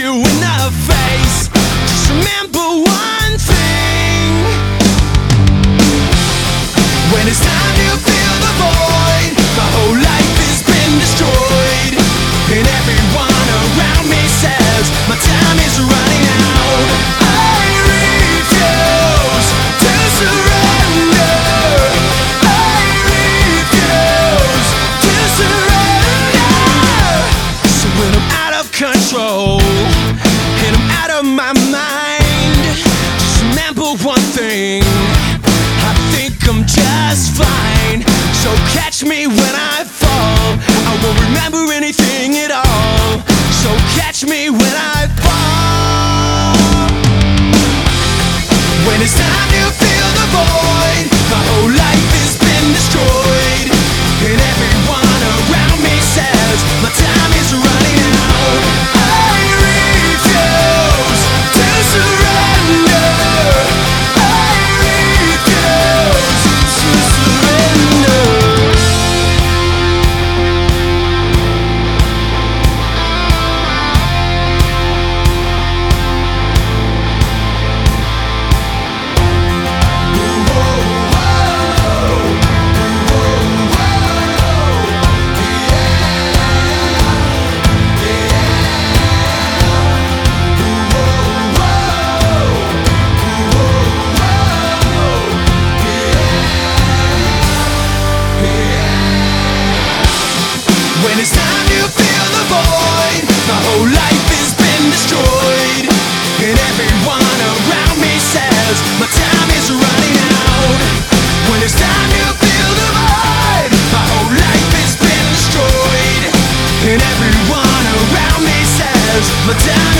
you in the face. Just remember one thing: when it's time to fill the void, my whole life has been destroyed, and everyone around me says my time is running out. I refuse to surrender. I refuse to surrender. So when I'm out of control and I'm out of my mind, just remember one thing: I think I'm just fine. So catch me when I fall, I won't remember anything at all. So catch me when I fall. When it's time to fill the void, my whole life has been destroyed, and everyone around me says my time is running out. I refuse to surrender. I refuse to surrender. When it's time to fill the void, my whole life has been destroyed, and everyone around me says my time is running out. When it's time to fill the void, my whole life has been destroyed, and everyone around me says my time